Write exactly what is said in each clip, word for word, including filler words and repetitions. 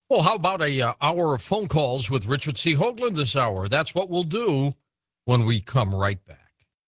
Well, how about a uh, hour of phone calls with Richard C. Hoagland this hour? That's what we'll do when we come right back.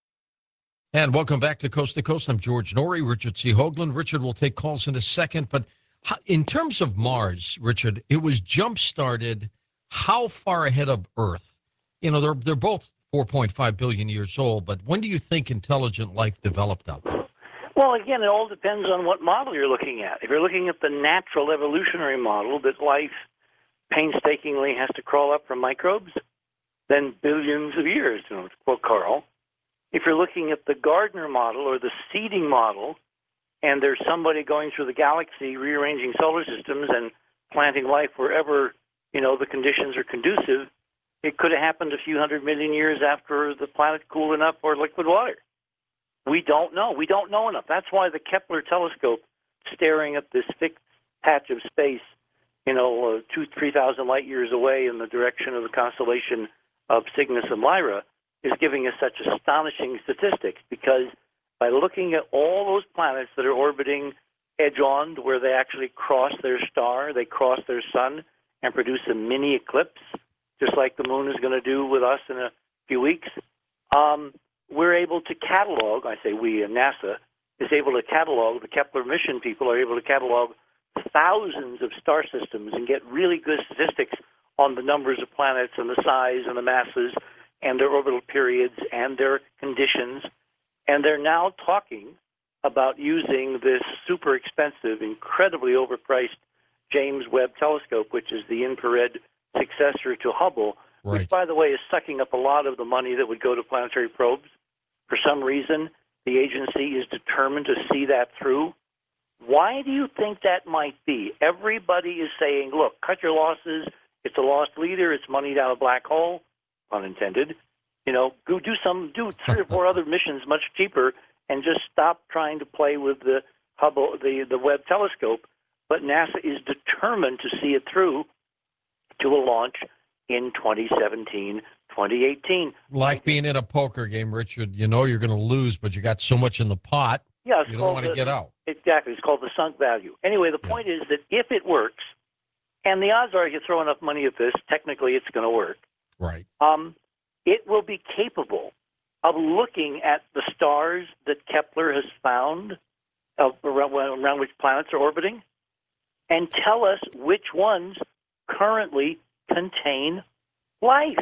And welcome back to Coast to Coast. I'm George Norrie, Richard C. Hoagland. Richard will take calls in a second, but how, in terms of Mars, Richard, it was jump-started how far ahead of Earth? You know, they're they're both four point five billion years old, but when do you think intelligent life developed out there? Well, again, it all depends on what model you're looking at. If you're looking at the natural evolutionary model that life painstakingly has to crawl up from microbes, then billions of years, you know, to quote Carl. If you're looking at the Gardner model or the seeding model, and there's somebody going through the galaxy rearranging solar systems and planting life wherever, you know, the conditions are conducive, it could have happened a few hundred million years after the planet cooled enough for liquid water. We don't know. We don't know enough. That's why the Kepler telescope, staring at this fixed patch of space, you know, uh, two, three thousand light years away in the direction of the constellation of Cygnus and Lyra, is giving us such astonishing statistics, because by looking at all those planets that are orbiting edge-on to where they actually cross their star, they cross their sun and produce a mini eclipse, just like the moon is going to do with us in a few weeks, um, we're able to catalog, I say we, and NASA is able to catalog, the Kepler mission people are able to catalog thousands of star systems and get really good statistics on the numbers of planets and the size and the masses and their orbital periods and their conditions. And they're now talking about using this super expensive, incredibly overpriced James Webb Telescope, which is the infrared successor to Hubble, Right. which, by the way, is sucking up a lot of the money that would go to planetary probes. For some reason, the agency is determined to see that through. Why do you think that might be? Everybody is saying, look, cut your losses. It's a lost leader. It's money down a black hole, pun intended. You know, go do some, do three or four other missions much cheaper, and just stop trying to play with the Hubble, the, the Webb telescope. But NASA is determined to see it through to a launch in twenty seventeen, twenty eighteen. Like being in a poker game, Richard, you know you're going to lose, but you got so much in the pot, Yeah, it's you don't called want to the- get out. Exactly. It's called the sunk value. Anyway, the Yeah. point is that if it works, and the odds are if you throw enough money at this, technically it's going to work, Right. um, it will be capable of looking at the stars that Kepler has found of, around, around which planets are orbiting and tell us which ones currently contain life.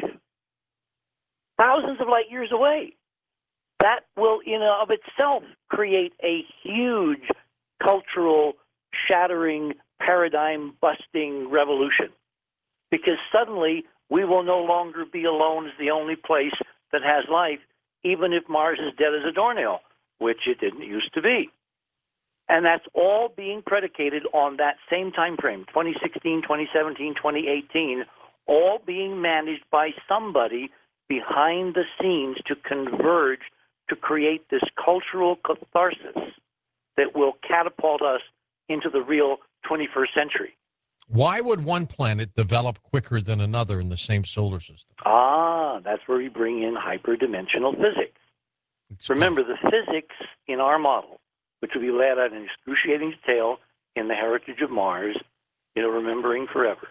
Thousands of light years away. That will, in and of itself, create a huge cultural, shattering, paradigm-busting revolution. Because suddenly, we will no longer be alone as the only place that has life, even if Mars is dead as a doornail, which it didn't used to be. And that's all being predicated on that same time frame, twenty sixteen, twenty seventeen, twenty eighteen, all being managed by somebody behind the scenes to converge to create this cultural catharsis that will catapult us into the real twenty-first century. Why would one planet develop quicker than another in the same solar system? Ah, that's where we bring in hyperdimensional physics. Explain. Remember, the physics in our model, which will be laid out in excruciating detail in The Heritage of Mars, you know, Remembering Forever,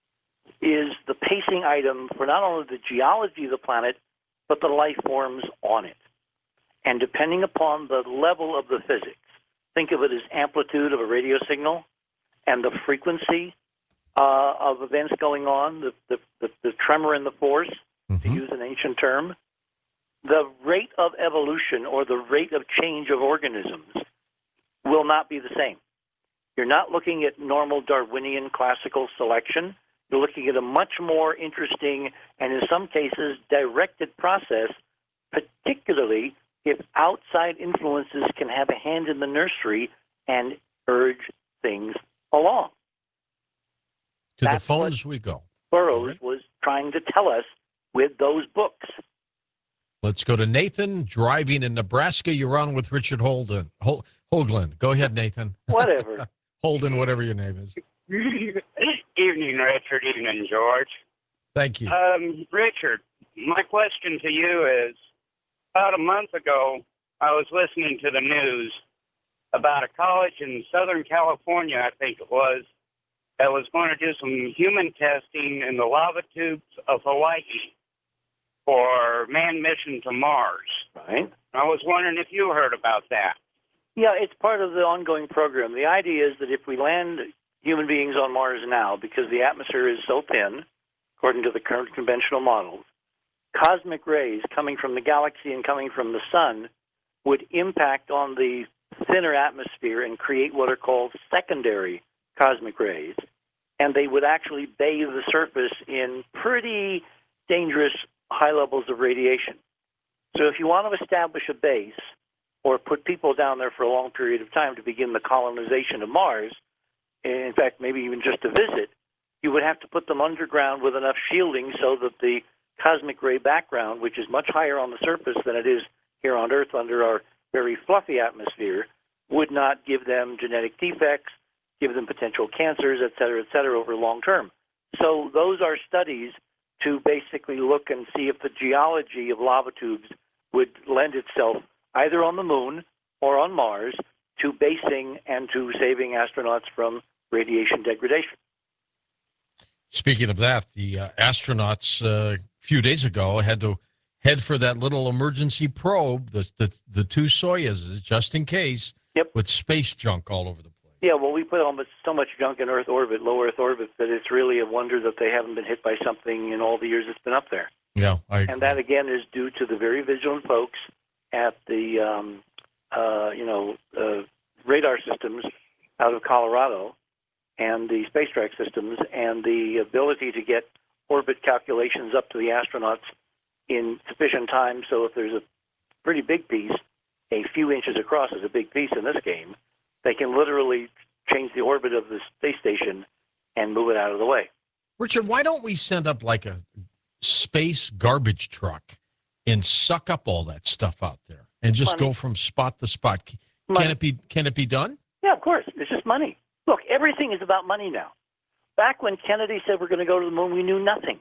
is the pacing item for not only the geology of the planet, but the life forms on it. And depending upon the level of the physics, think of it as amplitude of a radio signal and the frequency uh, of events going on, the, the, the, the tremor in the force, Mm-hmm. to use an ancient term, the rate of evolution or the rate of change of organisms will not be the same. You're not looking at normal Darwinian classical selection. You're looking at a much more interesting and, in some cases, directed process, particularly if outside influences can have a hand in the nursery and urge things along. To That's the phones we go. Burroughs was trying to tell us with those books. Let's go to Nathan, driving in Nebraska. You're on with Richard Holden. Hol- Hoagland. Go ahead, Nathan. Whatever. Holden, whatever your name is. Evening, Richard. Evening, George. Thank you. Um, Richard, my question to you is, about a month ago, I was listening to the news about a college in Southern California, I think it was, that was going to do some human testing in the lava tubes of Hawaii for manned mission to Mars. Right. I was wondering if you heard about that. Yeah, it's part of the ongoing program. The idea is that if we land human beings on Mars now, because the atmosphere is so thin, according to the current conventional models, cosmic rays coming from the galaxy and coming from the sun would impact on the thinner atmosphere and create what are called secondary cosmic rays. And they would actually bathe the surface in pretty dangerous high levels of radiation. So if you want to establish a base or put people down there for a long period of time to begin the colonization of Mars, in fact, maybe even just to visit, you would have to put them underground with enough shielding so that the cosmic ray background, which is much higher on the surface than it is here on Earth under our very fluffy atmosphere, would not give them genetic defects, give them potential cancers, et cetera, et cetera, over long term. So those are studies to basically look and see if the geology of lava tubes would lend itself either on the moon or on Mars to basing and to saving astronauts from radiation degradation. Speaking of that, the uh, astronauts uh, a few days ago had to head for that little emergency probe, the the, the two Soyuzes, just in case, Yep. with space junk all over the place. Yeah, well, we put almost so much junk in Earth orbit, low Earth orbit, that it's really a wonder that they haven't been hit by something in all the years it's been up there. Yeah, I agree. And that, again, is due to the very vigilant folks at the, um, uh, you know, uh, radar systems out of Colorado and the space track systems and the ability to get orbit calculations up to the astronauts in sufficient time so if there's a pretty big piece, a few inches across is a big piece in this game, they can literally change the orbit of the space station and move it out of the way. Richard, why don't we send up like a space garbage truck and suck up all that stuff out there and just Money. go from spot to spot? Can Money. it be can it be done? Yeah, of course. It's just money. Look, everything is about money now. Back when Kennedy said we're going to go to the moon, we knew nothing.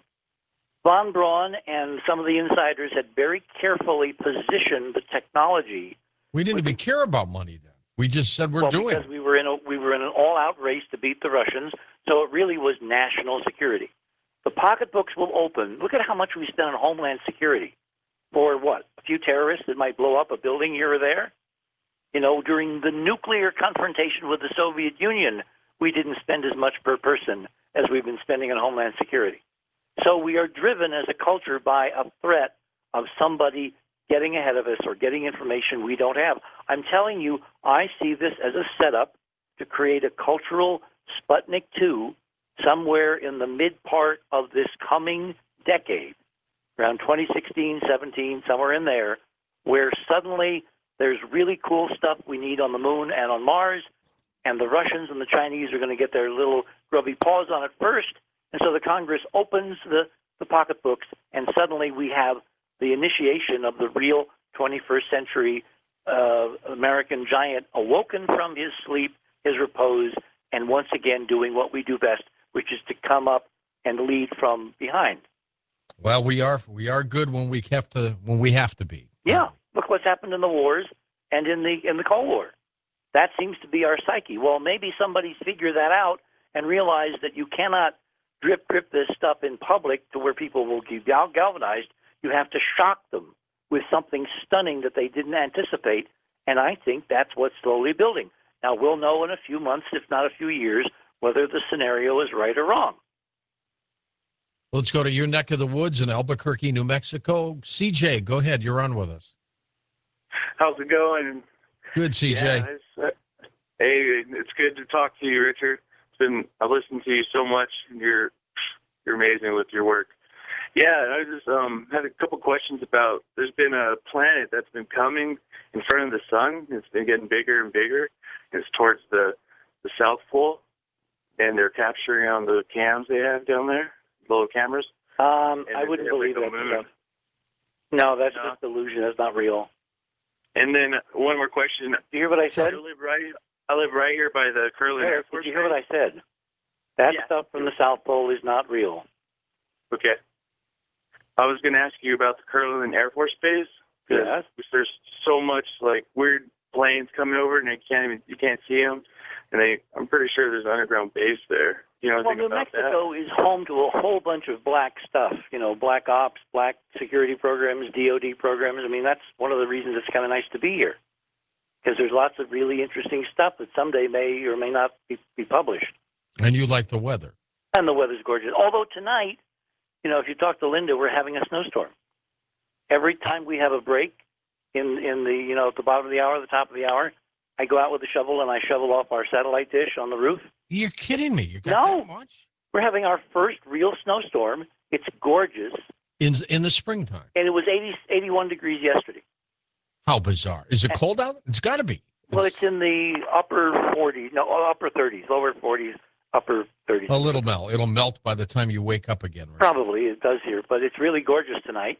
Von Braun and some of the insiders had very carefully positioned the technology. We didn't even care about money then. We just said we're well, doing because it. we were in a we were in an all-out race to beat the Russians, so it really was national security. The pocketbooks will open. Look at how much we spent on homeland security for what? A few terrorists that might blow up a building here or there. You know, during the nuclear confrontation with the Soviet Union, we didn't spend as much per person as we've been spending on homeland security. So we are driven as a culture by a threat of somebody getting ahead of us or getting information we don't have. I'm telling you, I see this as a setup to create a cultural Sputnik two somewhere in the mid part of this coming decade, around twenty sixteen, seventeen, somewhere in there, where suddenly there's really cool stuff we need on the moon and on Mars, and the Russians and the Chinese are going to get their little grubby paws on it first, and so the Congress opens the, the pocketbooks, and suddenly we have the initiation of the real twenty-first century uh, American giant awoken from his sleep, his repose, and once again doing what we do best, which is to come up and lead from behind. Well, we are we are good when we have to when we have to be. Yeah, look what's happened in the wars and in the in the Cold War. That seems to be our psyche. Well, maybe somebody's figured that out and realized that you cannot drip drip this stuff in public to where people will be gal- galvanized. You have to shock them with something stunning that they didn't anticipate, and I think that's what's slowly building. Now, we'll know in a few months, if not a few years, whether the scenario is right or wrong. Let's go to your neck of the woods in Albuquerque, New Mexico. C J, go ahead. You're on with us. How's it going? Good, C J. Yeah, it's, uh, hey, it's good to talk to you, Richard. It's been I've listened to you so much. You're you're amazing with your work. Yeah, I just um had a couple questions about. There's been a planet that's been coming in front of the sun. It's been getting bigger and bigger. It's towards the the South Pole, and they're capturing on the cams they have down there, little cameras. Um, And I wouldn't they have, believe like, a that. moon. No, that's No. just illusion. That's not real. And then one more question. Did you hear what I I said? live right. I live right here by the Curlin Air Eric, Force did you hear Base. what I said? That Yeah. stuff from the South Pole is not real. Okay. I was going to ask you about the Curlin Air Force Base. 'Cause Yes. There's so much like weird planes coming over, and you can't even you can't see them. And they, I'm pretty sure there's an underground base there. you know, Well, anything New about Mexico is home to a whole bunch of black stuff, you know, black ops, black security programs, D O D programs. I mean, that's one of the reasons it's kind of nice to be here, because there's lots of really interesting stuff that someday may or may not be, be published. And you like the weather. And the weather's gorgeous. Although tonight, you know, if you talk to Linda, we're having a snowstorm. Every time we have a break in, in the, you know, at the bottom of the hour, the top of the hour, I go out with a shovel and I shovel off our satellite dish on the roof. You're kidding me. You got No. that much? We're having our first real snowstorm. It's gorgeous. In, in the springtime. And it was eighty, eighty-one degrees yesterday. How bizarre. Is it cold out? It's got to be. Well, it's in the upper forties, no, upper thirties, lower forties, upper thirties. A little melt. It'll melt by the time you wake up again. Right? Probably, it does here, but it's really gorgeous tonight.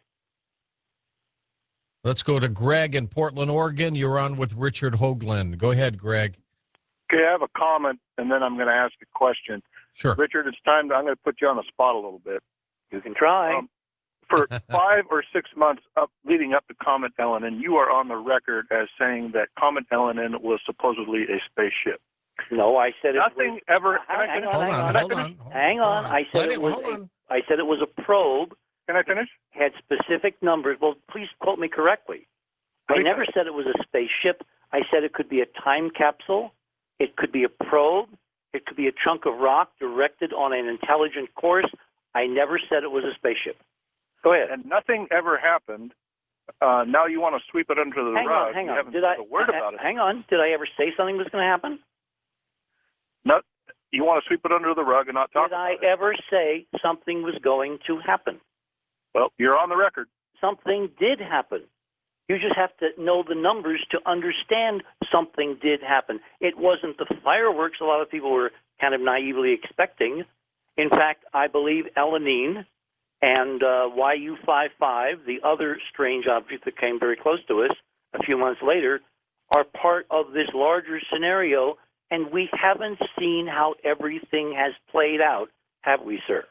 Let's go to Greg in Portland, Oregon. You're on with Richard Hoagland. Go ahead, Greg. Okay, I have a comment, and then I'm going to ask a question. Sure. Richard, it's time to, I'm going to put you on the spot a little bit. You can try. Um, for five or six months up leading up to Comet Elenin, you are on the record as saying that Comet Elenin was supposedly a spaceship. No, I said it Nothing was, ever. Can I hang finish? on, Hold hang on, on, hold Can I on. finish? hold hang on. I said Let it him- was. hold A, on. I said it was a probe. Can I finish? Had specific numbers. Well, please quote me correctly. I Please. never said it was a spaceship. I said it could be a time capsule. It could be a probe. It could be a chunk of rock directed on an intelligent course. I never said it was a spaceship. Go ahead. And nothing ever happened. Uh, now you want to sweep it under the Hang rug. on, hang you on. haven't Did said I? a word ha- about it. Hang on. Did I ever say something was going to happen? No, you want to sweep it under the rug and not talk Did I about it. ever say something was going to happen? Well, you're on the record. Something did happen. You just have to know the numbers to understand something did happen. It wasn't the fireworks a lot of people were kind of naively expecting. In fact, I believe Elenin and uh, Y U fifty-five, the other strange object that came very close to us a few months later, are part of this larger scenario, and we haven't seen how everything has played out, have we, sir?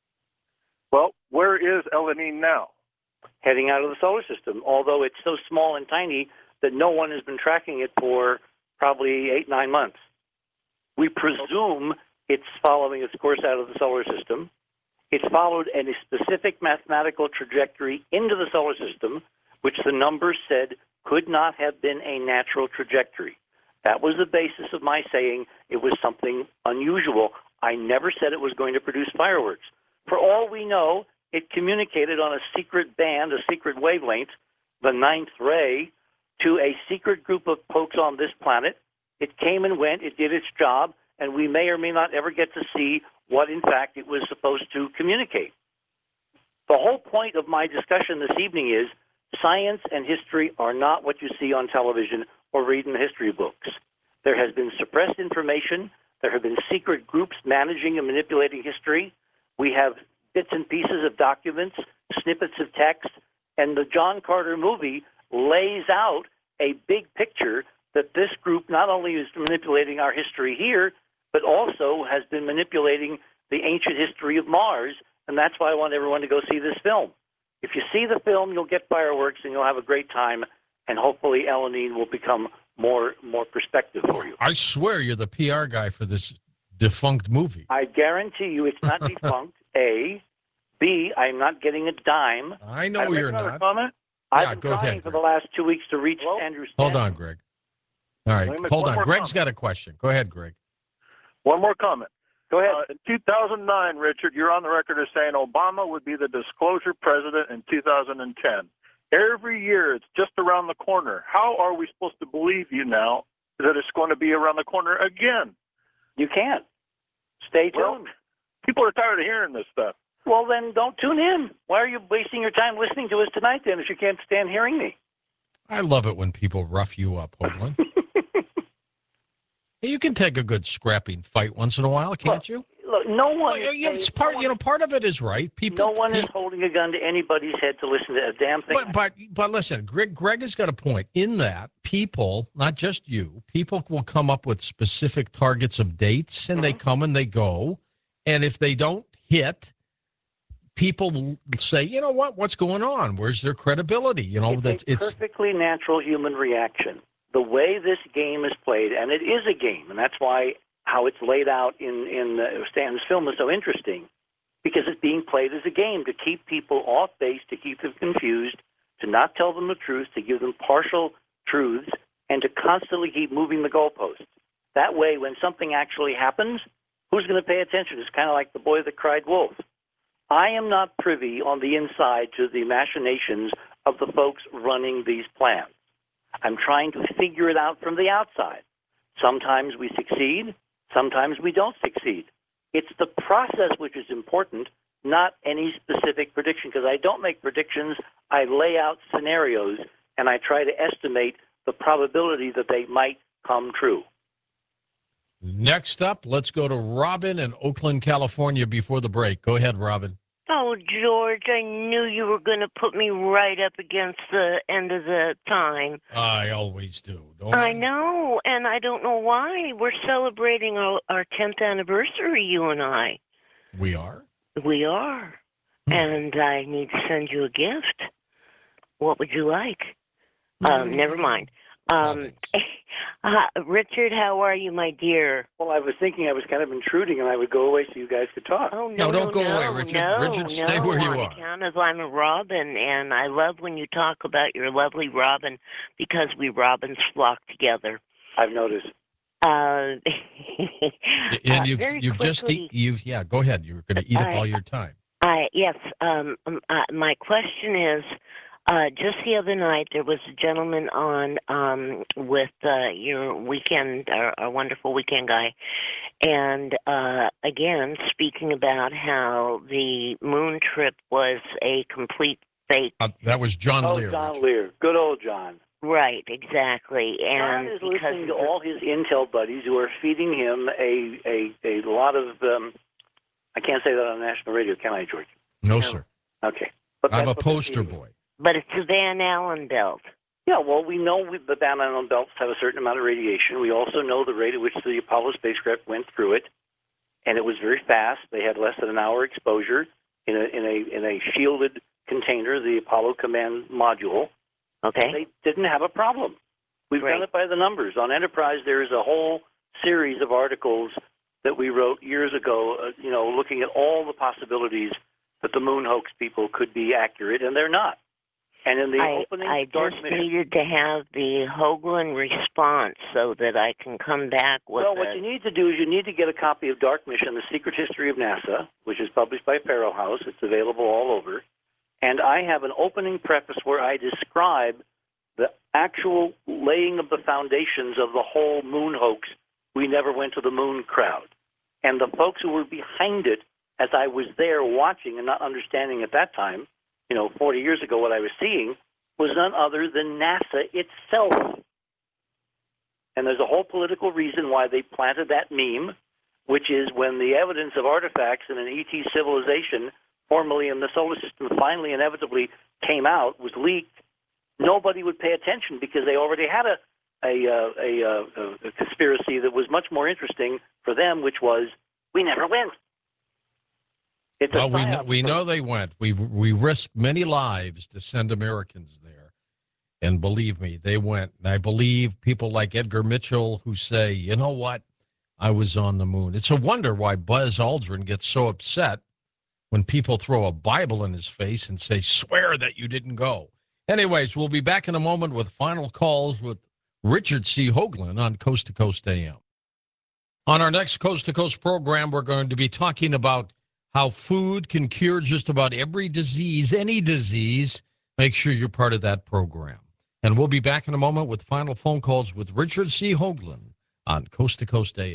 Well, where is Elenin now? Heading out of the solar system, although it's so small and tiny that no one has been tracking it for probably eight, nine months. We presume it's following its course out of the solar system. It's followed a specific mathematical trajectory into the solar system, which the numbers said could not have been a natural trajectory. That was the basis of my saying it was something unusual. I never said it was going to produce fireworks. For all we know, it communicated on a secret band, a secret wavelength, the ninth ray, to a secret group of folks on this planet. It came and went, it did its job, and we may or may not ever get to see what, in fact, it was supposed to communicate. The whole point of my discussion this evening is science and history are not what you see on television or read in the history books. There has been suppressed information. There have been secret groups managing and manipulating history. We have bits and pieces of documents, snippets of text, and the John Carter movie lays out a big picture that this group not only is manipulating our history here, but also has been manipulating the ancient history of Mars, and that's why I want everyone to go see this film. If you see the film, you'll get fireworks and you'll have a great time, and hopefully Elenin will become more more perspective for you. I swear you're the P R guy for this defunct movie. I guarantee you it's not defunct, A. B, I'm not getting a dime. I Can know I make you're another not. comment? I've Yeah, been go trying ahead, for Greg. the last two weeks to reach Hello? Andrew Hold Stanton. on, Greg. All right, Let me make hold one on. more Greg's comment. got a question. Go ahead, Greg. One more comment. Go ahead. Uh, in two thousand nine, Richard, you're on the record as saying Obama would be the disclosure president in two thousand ten. Every year, it's just around the corner. How are we supposed to believe you now that it's going to be around the corner again? You can't. Stay tuned. Well, people are tired of hearing this stuff. Well, then don't tune in. Why are you wasting your time listening to us tonight then if you can't stand hearing me? I love it when people rough you up, Hoagland. You can take a good scrapping fight once in a while, can't Look, you? Look, no one. Well, is yeah, it's paid- part. no You know, one- part of it is right. People. no one is pe- holding a gun to anybody's head to listen to a damn thing. But but but listen, Greg. Greg has got a point in that people, not just you, people will come up with specific targets of dates, and they come and they go, and if they don't hit, people will say, you know what, what's going on? Where's their credibility? You know, it's that's a it's. perfectly natural human reaction. The way this game is played, and it is a game, and that's why how it's laid out in, in uh, Stanton's film is so interesting because it's being played as a game to keep people off base, to keep them confused, to not tell them the truth, to give them partial truths, and to constantly keep moving the goalposts. That way, when something actually happens, who's going to pay attention? It's kind of like the boy that cried wolf. I am not privy on the inside to the machinations of the folks running these plans. I'm trying to figure it out from the outside. Sometimes we succeed, sometimes we don't succeed. It's the process which is important, not any specific prediction, because I don't make predictions. I lay out scenarios, and I try to estimate the probability that they might come true. Next up, let's go to Robin in Oakland, California before the break. Go ahead, Robin. Oh, George, I knew you were going to put me right up against the end of the time. I always do, don't I? I know, and I don't know why. We're celebrating our, our tenth anniversary, you and I. We are? We are. Hmm. And I need to send you a gift. What would you like? Um, mm. Never mind. Um, uh, Richard, how are you, my dear? Well, I was thinking I was kind of intruding, and I would go away so you guys could talk. Oh, no, no, don't no, go no, away, Richard. No, Richard, stay no, where you on are. account of I'm a Robin, and I love when you talk about your lovely Robin because we Robins flock together. I've noticed. Uh, and uh, you've you've quickly, just eat, you've yeah. Go ahead. You're going to eat up I, all your time. I yes. Um, um uh, my question is. Uh, just the other night, there was a gentleman on um, with uh, your weekend, our, our wonderful weekend guy, and uh, again, speaking about how the moon trip was a complete fake. Uh, that was John oh, Lear. John Richard. Lear. Good old John. Right, exactly. And John is because listening to all his intel buddies who are feeding him a, a, a lot of, um, I can't say that on national radio, can I, George? No, No. sir. Okay. But I'm that's a what they're poster feeding. boy. But it's the Van Allen belt. Yeah, well, we know we, the Van Allen belts have a certain amount of radiation. We also know the rate at which the Apollo spacecraft went through it, and it was very fast. They had less than an hour exposure in a in a in a shielded container, the Apollo Command Module. Okay. They didn't have a problem. We've Right. done it by the numbers. On Enterprise, there is a whole series of articles that we wrote years ago, uh, you know, looking at all the possibilities that the moon hoax people could be accurate, and they're not. And in the I, opening I Dark just mission, needed to have the Hoagland response so that I can come back with well, a, what you need to do is you need to get a copy of Dark Mission, The Secret History of NASA, which is published by Farrow House. It's available all over. And I have an opening preface where I describe the actual laying of the foundations of the whole moon hoax, we never went to the moon crowd. And the folks who were behind it, as I was there watching and not understanding at that time, you know, forty years ago, what I was seeing was none other than NASA itself. And there's a whole political reason why they planted that meme, which is when the evidence of artifacts in an E T civilization, formerly in the solar system, finally inevitably came out, was leaked, nobody would pay attention because they already had a a, a, a, a conspiracy that was much more interesting for them, which was, we never went. It's well, we know, we know they went. We we risked many lives to send Americans there, and believe me, they went. And I believe people like Edgar Mitchell who say, you know what, I was on the moon. It's a wonder why Buzz Aldrin gets so upset when people throw a Bible in his face and say, swear that you didn't go. Anyways, we'll be back in a moment with final calls with Richard C. Hoagland on Coast to Coast A M. On our next Coast to Coast program, we're going to be talking about how food can cure just about every disease, any disease. Make sure you're part of that program. And we'll be back in a moment with final phone calls with Richard C. Hoagland on Coast to Coast A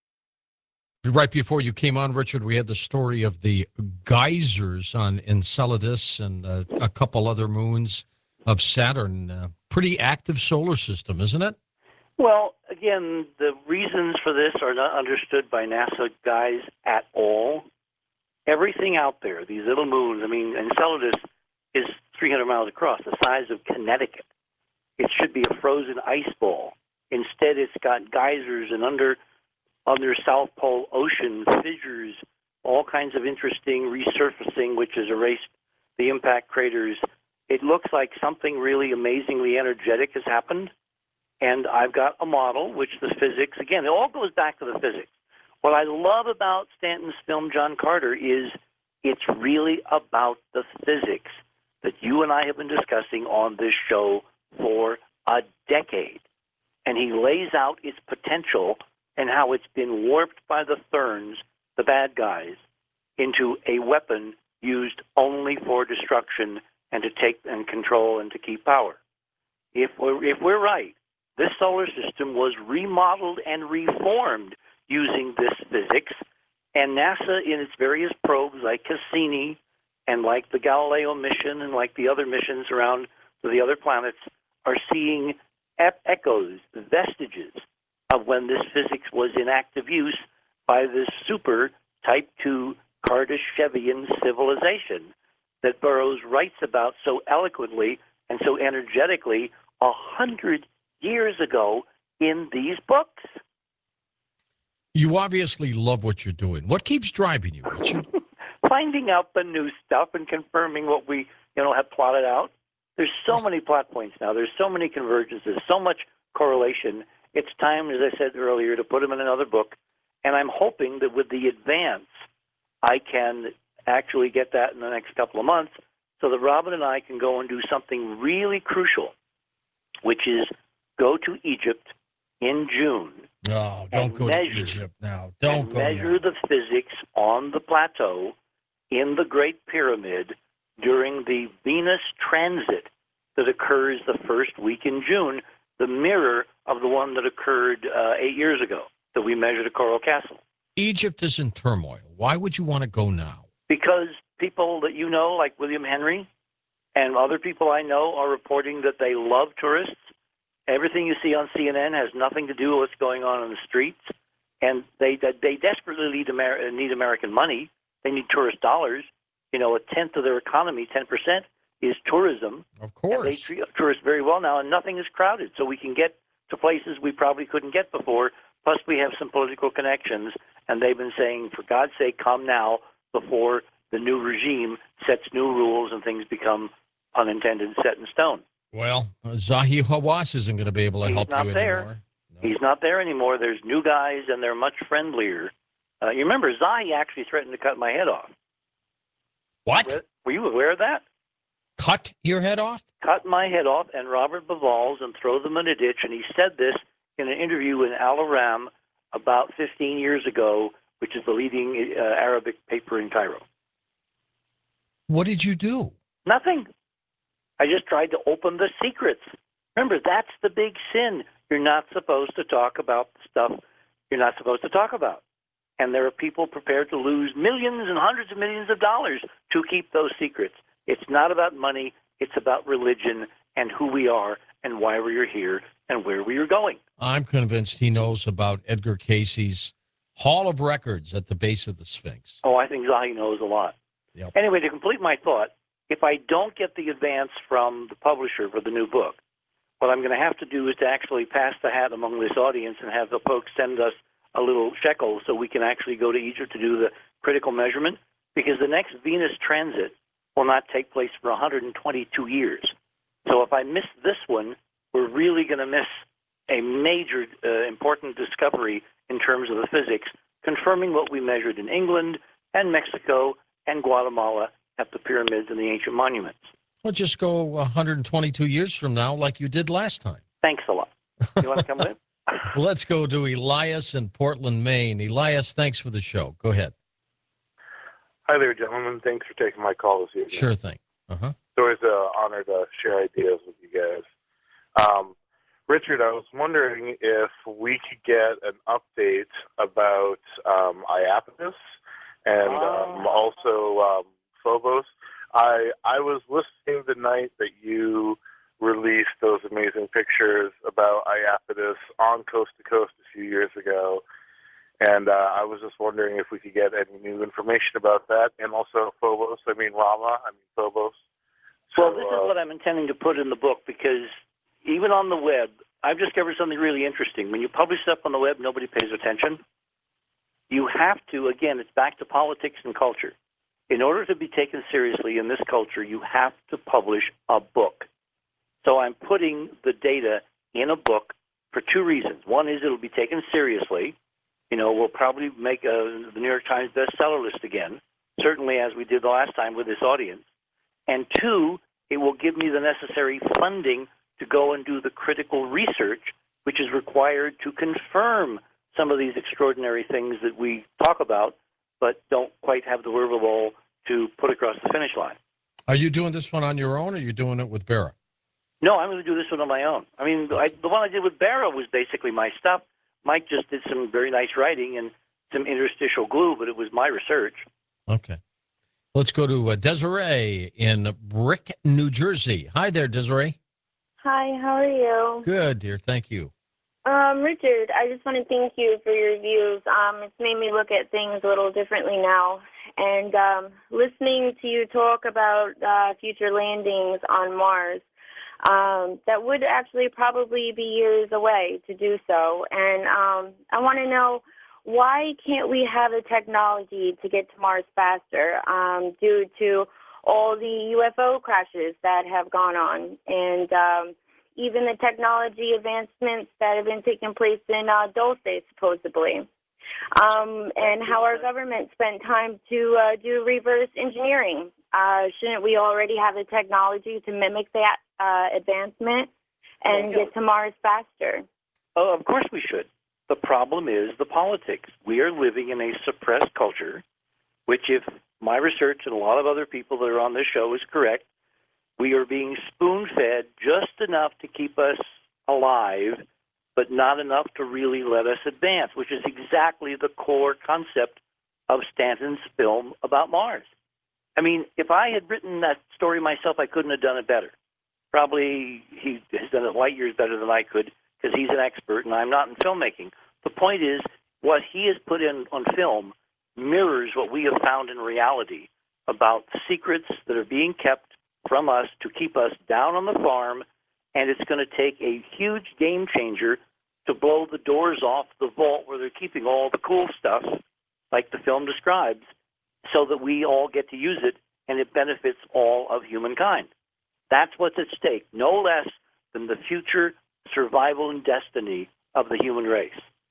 M. Right before you came on, Richard, we had the story of the geysers on Enceladus and uh, a couple other moons of Saturn. Uh, pretty active solar system, isn't it? Well, again, the reasons for this are not understood by NASA guys at all. Everything out there, these little moons, I mean, Enceladus is three hundred miles across, the size of Connecticut. It should be a frozen ice ball. Instead, it's got geysers and under under South Pole ocean fissures, all kinds of interesting resurfacing, which has erased the impact craters. It looks like something really amazingly energetic has happened. And I've got a model, which the physics, again, it all goes back to the physics. What I love about Stanton's film, John Carter, is it's really about the physics that you and I have been discussing on this show for a decade. And he lays out its potential and how it's been warped by the Therns, the bad guys, into a weapon used only for destruction and to take and control and to keep power. If we're, if we're right, this solar system was remodeled and reformed using this physics, and NASA in its various probes like Cassini and like the Galileo mission and like the other missions around the other planets are seeing ep- echoes, vestiges of when this physics was in active use by this super Type two Kardashevian civilization that Burroughs writes about so eloquently and so energetically a hundred years ago in these books. You obviously love what you're doing. What keeps driving you, Richard? Finding out the new stuff and confirming what we, you know, have plotted out. There's so many plot points now. There's so many convergences, so much correlation. It's time, as I said earlier, to put them in another book. And I'm hoping that with the advance, I can actually get that in the next couple of months so that Robin and I can go and do something really crucial, which is go to Egypt in June. Oh, don't go measure, to Egypt now. Don't and go measure now. the physics on the plateau in the Great Pyramid during the Venus transit that occurs the first week in June, the mirror of the one that occurred uh, eight years ago that we measured at Coral Castle. Egypt is in turmoil. Why would you want to go now? Because people that you know, like William Henry and other people I know, are reporting that they love tourists. Everything you see on C N N has nothing to do with what's going on in the streets, and they they desperately need, Amer- need American money. They need tourist dollars. You know, a tenth of their economy, ten percent, is tourism. Of course. And they treat tourists very well now, and nothing is crowded, so we can get to places we probably couldn't get before. Plus, we have some political connections, and they've been saying, for God's sake, come now before the new regime sets new rules and things become, pun intended, set in stone. Well, Zahi Hawass isn't going to be able to He's help not you there. anymore. No. He's not there anymore. There's new guys, and they're much friendlier. Uh, you remember, Zahi actually threatened to cut my head off. What? Were you aware of that? Cut your head off? Cut my head off and Robert Bivals and throw them in a ditch. And he said this in an interview in Al Aram about fifteen years ago, which is the leading uh, Arabic paper in Cairo. What did you do? Nothing. I just tried to open the secrets. Remember, that's the big sin. You're not supposed to talk about the stuff you're not supposed to talk about. And there are people prepared to lose millions and hundreds of millions of dollars to keep those secrets. It's not about money. It's about religion and who we are and why we are here and where we are going. I'm convinced he knows about Edgar Casey's Hall of Records at the base of the Sphinx. Oh, I think Zahi knows a lot. Yep. Anyway, to complete my thought, if I don't get the advance from the publisher for the new book, what I'm going to have to do is to actually pass the hat among this audience and have the folks send us a little shekel so we can actually go to Egypt to do the critical measurement, because the next Venus transit will not take place for one hundred twenty-two years. So if I miss this one, we're really going to miss a major uh, important discovery in terms of the physics, confirming what we measured in England and Mexico and Guatemala at the pyramids and the ancient monuments. Well, just go one hundred twenty-two years from now like you did last time. Thanks a lot. You want to come in? Let's go to Elias in Portland, Maine. Elias, thanks for the show. Go ahead. Hi there, gentlemen. Thanks for taking my call this evening. Sure thing. Uh-huh. It's always an honor to share ideas with you guys. Um, Richard, I was wondering if we could get an update about um, Iapetus and um, also um, Phobos. I I was listening the night that you released those amazing pictures about Iapetus on Coast to Coast a few years ago, and uh, I was just wondering if we could get any new information about that, and also Phobos. I mean Rama. I mean Phobos. So, well, this is uh, what I'm intending to put in the book, because even on the web, I've discovered something really interesting. When you publish stuff on the web, nobody pays attention. You have to, again, it's back to politics and culture. In order to be taken seriously in this culture, you have to publish a book. So I'm putting the data in a book for two reasons. One is it'll be taken seriously, You know, we'll probably make a, the New York Times bestseller list again, certainly as we did the last time with this audience. And two, it will give me the necessary funding to go and do the critical research, which is required to confirm some of these extraordinary things that we talk about, but don't quite have the wherewithal to put across the finish line. Are you doing this one on your own, or are you doing it with Barra? No, I'm going to do this one on my own. I mean, I, the one I did with Barra was basically my stuff. Mike just did some very nice writing and some interstitial glue, but it was my research. Okay. Let's go to uh, Desiree in Brick, New Jersey. Hi there, Desiree. Hi, how are you? Good, dear. Thank you. Um, Richard, I just want to thank you for your views. Um, it's made me look at things a little differently now. And um, listening to you talk about uh, future landings on Mars, um, that would actually probably be years away to do so. And um, I want to know, why can't we have the technology to get to Mars faster um, due to all the U F O crashes that have gone on, and um, even the technology advancements that have been taking place in uh, Dulce, supposedly, um, and how our government spent time to uh, do reverse engineering. Uh, shouldn't we already have the technology to mimic that uh, advancement and get to Mars faster? Oh, of course we should. The problem is the politics. We are living in a suppressed culture, which, if my research and a lot of other people that are on this show is correct, we are being spoon-fed just enough to keep us alive, but not enough to really let us advance, which is exactly the core concept of Stanton's film about Mars. I mean, if I had written that story myself, I couldn't have done it better. Probably he has done it light years better than I could, because he's an expert and I'm not in filmmaking. The point is, what he has put in on film mirrors what we have found in reality about secrets that are being kept from us to keep us down on the farm, and it's going to take a huge game changer to blow the doors off the vault where they're keeping all the cool stuff, like the film describes, so that we all get to use it and it benefits all of humankind. That's what's at stake, no less than the future survival and destiny of the human race.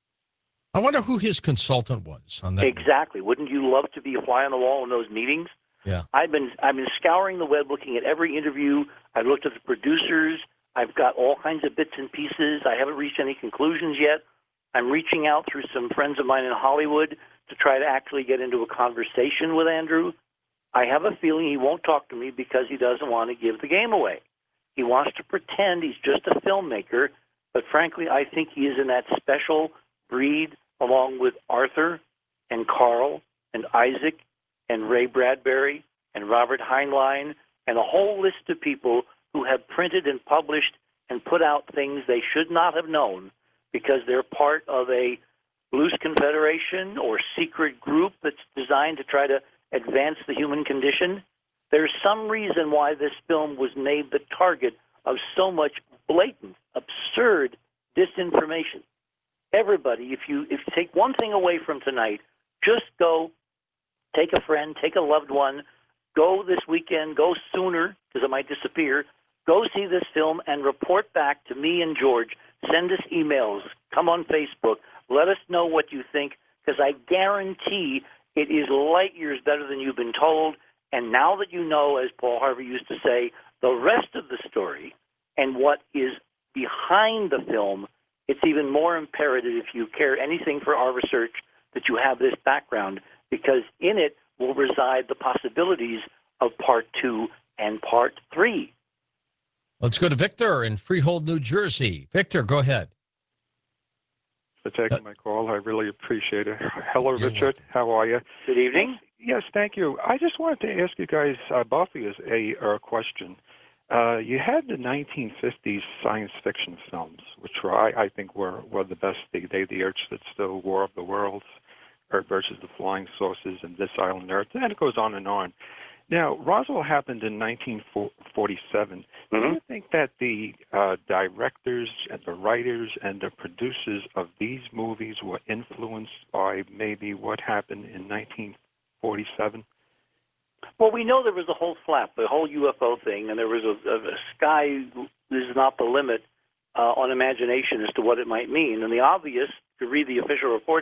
I wonder who his consultant was on that. Exactly. Wouldn't you love to be a fly on the wall in those meetings? Yeah. I've been I've been scouring the web, looking at every interview. I've looked at the producers. I've got all kinds of bits and pieces. I haven't reached any conclusions yet. I'm reaching out through some friends of mine in Hollywood to try to actually get into a conversation with Andrew. I have a feeling he won't talk to me because he doesn't want to give the game away. He wants to pretend he's just a filmmaker, but frankly, I think he is in that special breed along with Arthur and Carl and Isaac and Ray Bradbury and Robert Heinlein and a whole list of people who have printed and published and put out things they should not have known because they're part of a loose confederation or secret group that's designed to try to advance the human condition. There's some reason why this film was made the target of so much blatant, absurd disinformation. Everybody, if you if you take one thing away from tonight, just go take a friend, take a loved one, go this weekend, go sooner because it might disappear. Go see this film and report back to me and George. Send us emails. Come on Facebook. Let us know what you think, because I guarantee it is light years better than you've been told. And now that you know, as Paul Harvey used to say, the rest of the story and what is behind the film, it's even more imperative, if you care anything for our research, that you have this background, because in it will reside the possibilities of part two and part three. Let's go to Victor in Freehold, New Jersey. Victor, go ahead. For taking my call. I really appreciate it. Hello, You're Richard. welcome. How are you? Good evening. Yes, thank you. I just wanted to ask you guys, uh, both of you, a uh, question. Uh, you had the nineteen fifties science fiction films, which were, I, I think were, were the best. They, they the Earth Stood Still, War of the Worlds, Earth versus the Flying Saucers, and This Island Earth, and it goes on and on. Now, Roswell happened in nineteen forty-seven. Mm-hmm. Do you think that the uh, directors and the writers and the producers of these movies were influenced by maybe what happened in nineteen forty-seven? Well, we know there was a whole flap, the whole U F O thing, and there was a, a, a sky is not the limit uh, on imagination as to what it might mean. And the obvious, to read the official reports,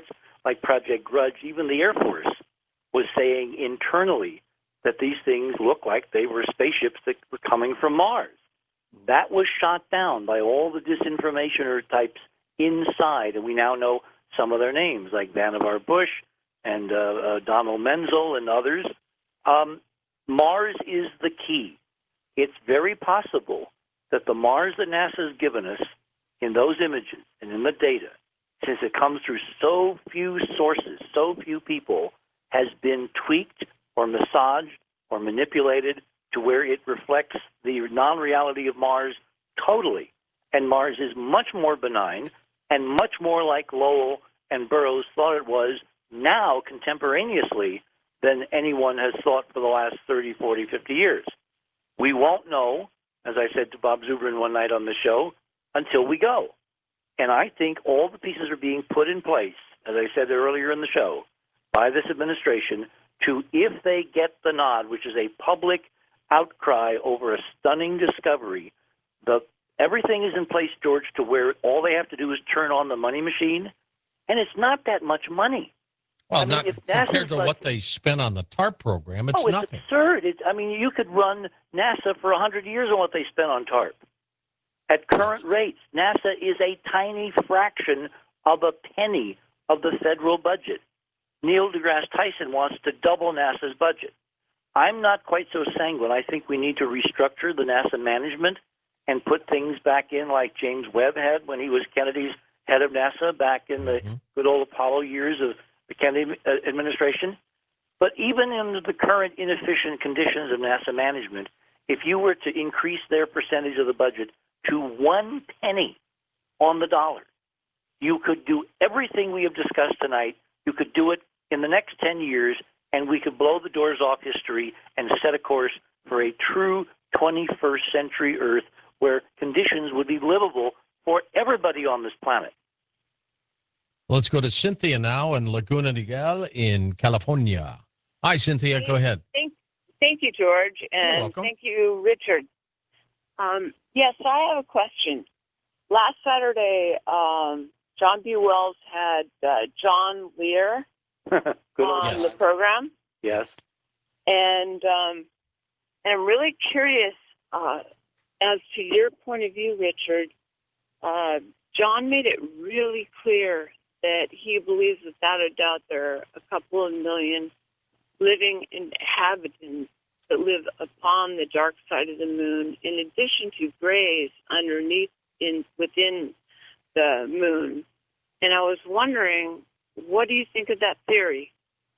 like Project Grudge, even the Air Force was saying internally that these things look like they were spaceships that were coming from Mars. That was shot down by all the disinformationer types inside, and we now know some of their names, like Vannevar Bush and uh, uh, Donald Menzel and others. Um, Mars is the key. It's very possible that the Mars that NASA has given us in those images and in the data, since it comes through so few sources, so few people, has been tweaked or massaged or manipulated to where it reflects the non-reality of Mars totally. And Mars is much more benign and much more like Lowell and Burroughs thought it was now contemporaneously than anyone has thought for the last thirty, forty, fifty years. We won't know, as I said to Bob Zubrin one night on the show, until we go. And I think all the pieces are being put in place, as I said earlier in the show, by this administration to, if they get the nod, which is a public outcry over a stunning discovery, the everything is in place, George, to where all they have to do is turn on the money machine, and it's not that much money. Well, I mean, not if compared NASA's to budget- what they spent on the TARP program, it's oh, it's nothing. absurd. It's, I mean, you could run NASA for one hundred years on what they spent on TARP. At current rates, NASA is a tiny fraction of a penny of the federal budget. Neil deGrasse Tyson wants to double NASA's budget. I'm not quite so sanguine. I think we need to restructure the NASA management and put things back in like James Webb had when he was Kennedy's head of NASA back in the Mhm. good old Apollo years of the Kennedy uh, administration. But even in the current inefficient conditions of NASA management, if you were to increase their percentage of the budget to one penny on the dollar, you could do everything we have discussed tonight. You could do it in the next ten years, and we could blow the doors off history and set a course for a true twenty-first century Earth where conditions would be livable for everybody on this planet. Let's go to Cynthia now in Laguna Niguel in California. Hi, Cynthia. Go ahead. Thank, thank you, George, and welcome. thank you, Richard. Um, yes, I have a question. Last Saturday, um, John B. Wells had uh, John Lear Good old on Yes. the program, Yes. and um, and I'm really curious uh, as to your point of view, Richard. Uh, John made it really clear that he believes without a doubt there are a couple of million living inhabitants that live upon the dark side of the moon, in addition to grays underneath in within the moon. And I was wondering, what do you think of that theory?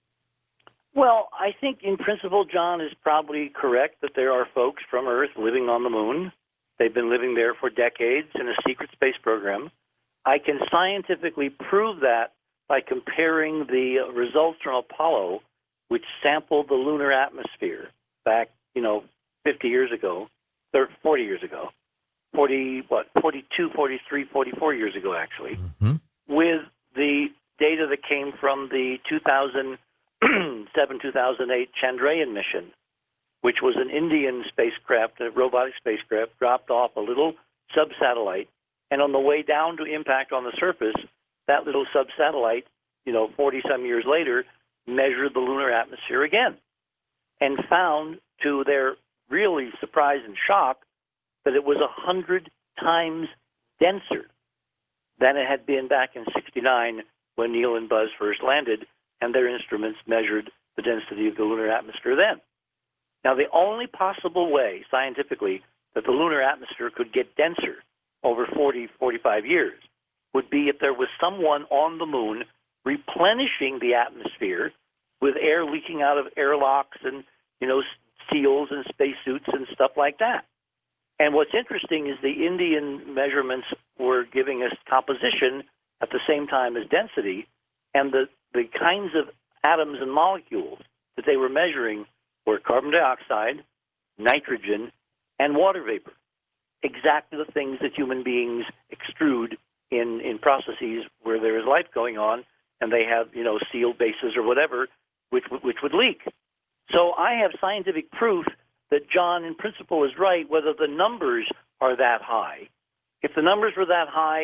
Well, I think in principle, John is probably correct that there are folks from Earth living on the moon. They've been living there for decades in a secret space program. I can scientifically prove that by comparing the results from Apollo, which sampled the lunar atmosphere back, you know, fifty years ago, or forty years ago, forty, what, forty-two, forty-three, forty-four years ago, actually, hmm with the data that came from the two thousand seven, two thousand eight Chandrayaan mission, which was an Indian spacecraft, a robotic spacecraft, dropped off a little sub-satellite, and on the way down to impact on the surface, that little sub-satellite, you know, forty-some years later, measured the lunar atmosphere again and found, to their really surprise and shock, that it was a hundred times denser than it had been back in sixty-nine when Neil and Buzz first landed, and their instruments measured the density of the lunar atmosphere then. Now, the only possible way, scientifically, that the lunar atmosphere could get denser over forty, forty-five years would be if there was someone on the moon replenishing the atmosphere with air leaking out of airlocks and, you know, seals and spacesuits and stuff like that. And what's interesting is the Indian measurements were giving us composition at the same time as density, and the, the kinds of atoms and molecules that they were measuring were carbon dioxide, nitrogen, and water vapor. Exactly the things that human beings extrude in, in processes where there is life going on, and they have, you know, sealed bases or whatever, which which would leak. So I have scientific proof that John, in principle, is right, whether the numbers are that high. If the numbers were that high,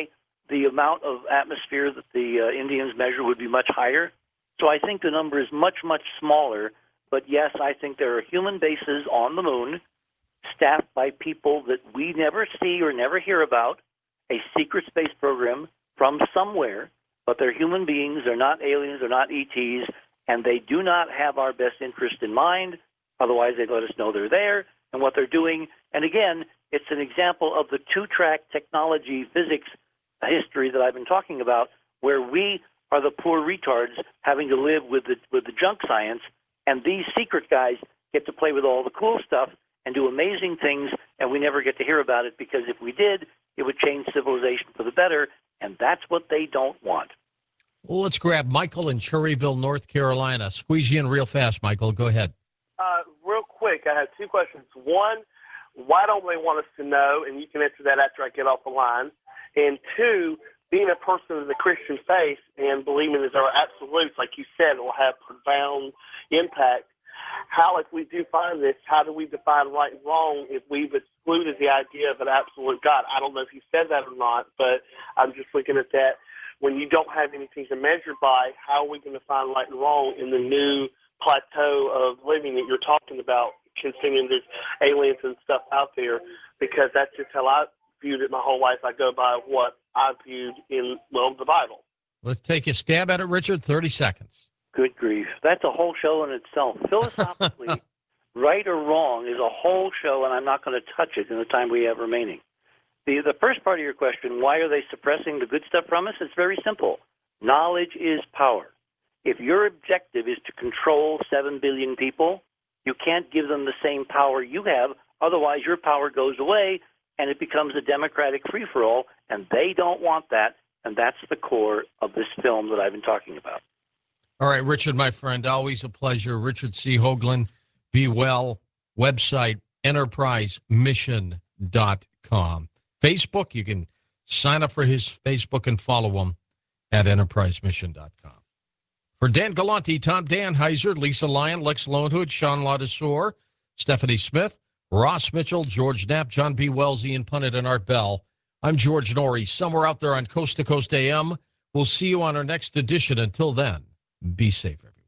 the amount of atmosphere that the uh, Indians measure would be much higher. So I think the number is much, much smaller. But yes, I think there are human bases on the moon staffed by people that we never see or never hear about, a secret space program from somewhere, but they're human beings, they're not aliens, they're not E Ts, and they do not have our best interest in mind. Otherwise, they'd let us know they're there and what they're doing. And again, it's an example of the two-track technology physics history that I've been talking about, where we are the poor retards having to live with the, with the junk science, and these secret guys get to play with all the cool stuff and do amazing things, and we never get to hear about it, because if we did, it would change civilization for the better, and that's what they don't want. Well, let's grab Michael in Cherryville, North Carolina. Squeeze you in real fast, Michael. Go ahead. Uh, real quick, I have two questions. One, why don't they want us to know? And you can answer that after I get off the line. And two, being a person of the Christian faith and believing that there are absolutes, like you said, it will have profound impact. How, if we do find this, how do we define right and wrong if we've excluded the idea of an absolute God? I don't know if you said that or not, but I'm just looking at that. When you don't have anything to measure by, how are we going to find right and wrong in the new plateau of living that you're talking about, considering there's aliens and stuff out there? Because that's just how I viewed it my whole life. I go by what I viewed in, well, the Bible. Let's take a stab at it, Richard. thirty seconds. Good grief. That's a whole show in itself. Philosophically, right or wrong is a whole show, and I'm not going to touch it in the time we have remaining. The, the first part of your question, why are they suppressing the good stuff from us? It's very simple. Knowledge is power. If your objective is to control seven billion people, you can't give them the same power you have. Otherwise, your power goes away, and it becomes a democratic free-for-all, and they don't want that, and that's the core of this film that I've been talking about. All right, Richard, my friend, always a pleasure. Richard C. Hoagland, be well. Website, enterprise mission dot com. Facebook, you can sign up for his Facebook and follow him at enterprise mission dot com. For Dan Galante, Tom Danheiser, Lisa Lyon, Lex Lonehood, Sean Ladessor, Stephanie Smith, Ross Mitchell, George Knapp, John B. Wells, Ian Punnett, and Art Bell, I'm George Norrie, somewhere out there on Coast to Coast A M. We'll see you on our next edition. Until then, be safe, everyone.